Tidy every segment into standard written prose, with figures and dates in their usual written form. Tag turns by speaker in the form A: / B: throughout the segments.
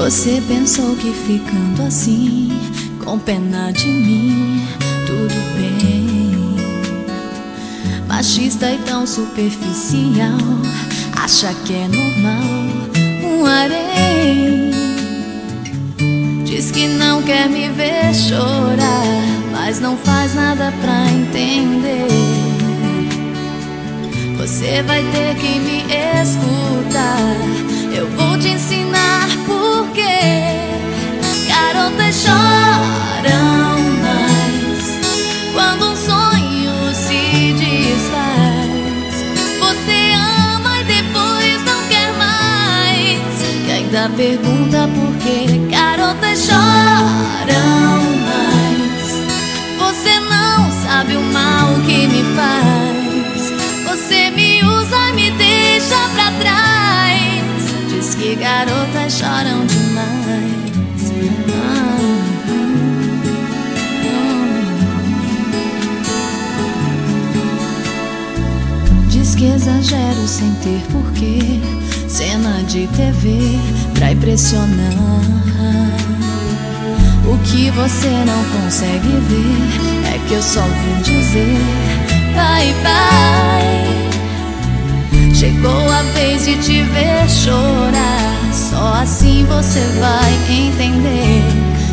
A: Você pensou que ficando assim, com pena de mim, tudo bem. Machista e tão superficial, acha que é normal um harém. Diz que não quer me ver chorar, mas não faz nada pra entender. Você vai ter que me escutar, eu vou te ensinar porque garotas choram mais quando um sonho se desfaz. Você ama e depois não quer mais, e ainda pergunta por que garotas choram mais. Você não sabe o mal que me faz. Você me usa e me deixa pra trás. Diz que garotas choram demais. Diz que exagero sem ter porquê, cena de TV pra impressionar. O que você não consegue ver é que eu só vim dizer bye bye. Chegou a vez de te ver chorar, só assim você vai entender.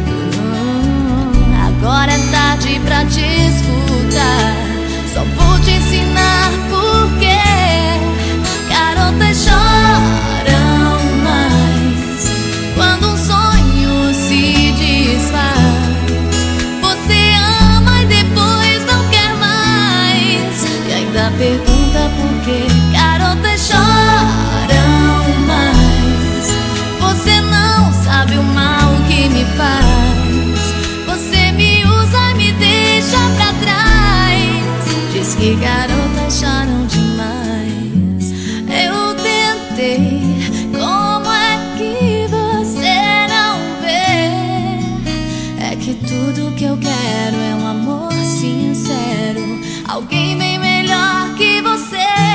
A: Agora é tarde pra te escutar, só vou te ensinar porque garotas choram mais quando um sonho se desfaz. Você ama e depois não quer mais, e ainda pergunta por que garotas choram mais. Você não sabe o mal que me faz. Você me usa e me deixa pra trás. Diz que garotas choram demais. Eu tentei, como é que você não vê? É que tudo que eu quero é um amor sincero, alguém bem melhor que você.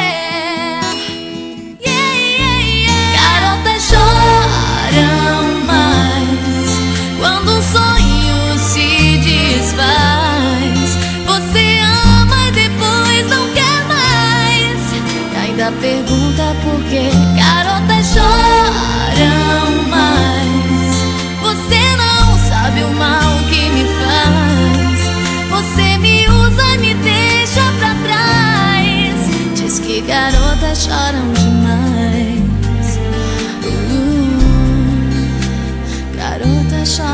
A: Garotas choram mais quando um sonho se desfaz. Você ama e depois não quer mais, e ainda pergunta por que garotas choram mais. Você não sabe o mal que me faz. Você me usa e me deixa pra trás. Diz que garotas choram demais. Garotas choram.